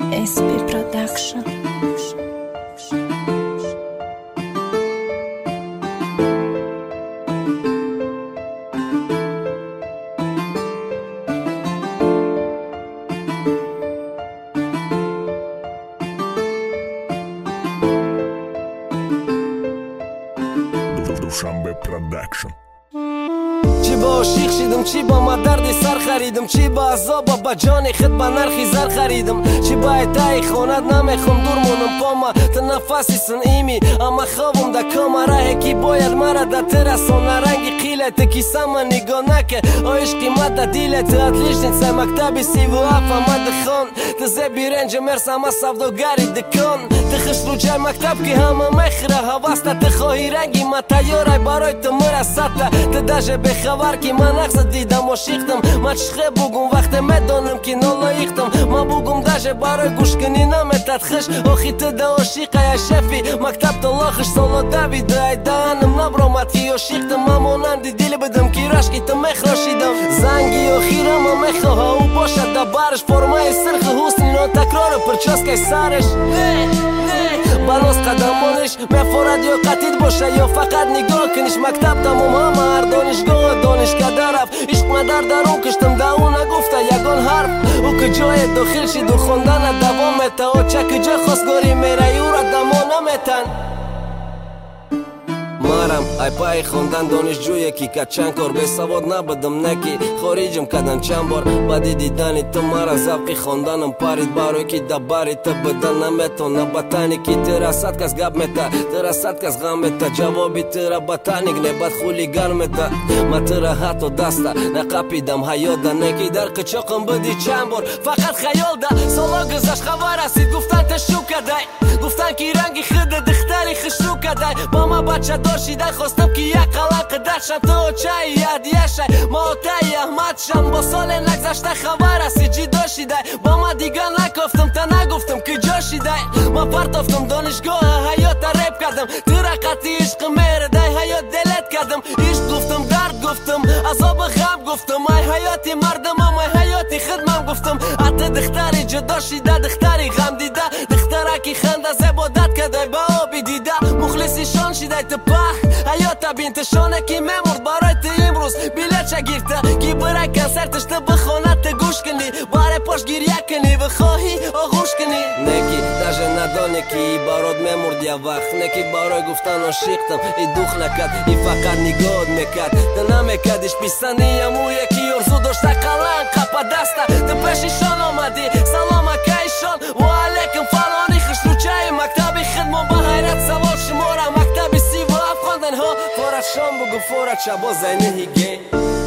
SP Production. Dushanbe Production. چی با عاشق شدم، چی با ما دردی سر خریدم، چی با عذاب با جان خود با نرخی زر خریدم، چی با اتای خونت نمیخوام دور مونم پاما تنفسی سن ایمی اما خوابم دا کامرا کی باید مرا دا ترسون رنگی قیلت کی سما نگاه نکه آیش قیمت دیلت اتلیشنit سای مکتبی سی و افا مدخون تزه بیرنج مرسم از سوداگری دکان تخش رو جای مکتب که همه مخره هواسته تخواهی رنگی ما تیارای برای تو مرسته تداجه بخبر که من نقص دیدم و شیختم ما چخه بگم وقت میدانم که نالایختم ما بگم داجه برای گوش کنی نمیتد خش آخی تدا عاشقه یا شفی مکتب تو لاخش سالو دوید ای دانم نبرامد که عاشقتم ما مانندی دیل بدم که رشکی تو مخراشیدم زنگی و خیرم و مخواه او باشد دا برش فرمای سرخ حسنی نو تکرار پرچاسکای سرش بالاست قدمانش مفارد یا قطید باشه یا فقط نگاه کنیش مکتب تموم همه هر دانشگاه دانشکده رفت عشق مدر در اون کشتم دا او نگفته یگان حرف او که جای داخل شد و خوندن دوامته و چک جا خواستگاری میره او را دما نمیتن مارم ای پای خوندن دانشجوی کی که چند کار به سواد نبودم نکی خارجم کردن چند بار بعد دیدن تو مرا ذوقی خوندنم پارید برای کی دباری تو بدل نمیتونه بطنی کی ترا صد کس گپ میتا ترا صد کس غم میتا جوابی ترا بطنی نبات خولیگان میتا ما ترا حتی دستا نقاپیدم حیات نکی در قچاقم بدی چند بار فقط خیال ده سالا گذشت خبر رسید گفتن تشو کدای گفتن کی رنگی خود دختری خشو کدای با ما بچه داشیده خواستم که یک قلق درشم تو چای یادیشه ما تای احمد شم با سال نگذشته خبر رسید جی داشیده با ما دیگه نکفتم تا نگفتم که جاشیده ما پرتافتم دانشگاه حیات ریب کردم تو رقتی عشق میره دای حیات دلت کردم عشق گفتم درد گفتم عذاب غم گفتم ای حیاتی مردمم ای حیاتی خدمم گفتم حتی دختری جدا شیده دختری غم دیده دخترکی خنده زبادت کده با آبی دیده مخلصی شان شیده تو په حیاتا بینت شانه کی میمرد برای تو امروز بیلت چه گیرته کی برای کنسرتش تو بخونه تو گوش کنی برای پاش گریه کنی و خواهی آغوش کنی نکی داجه ندانه کی برات میمرد یا وقت نکی برای گفتن عاشقتم ای دوخ نکد ای فقط نگاه میکد تو نمیکدش پیستنی امو یکی ارزو داشته قلن قپا دسته تو پیششان آمدی سلام اکیشان و علیکم فلانی خش رو چای مکتبی خدمون با حیرت سوال شمارم مکتبی سی و افغاندن ها فارد شام بگو فارد شبا زینه هیگه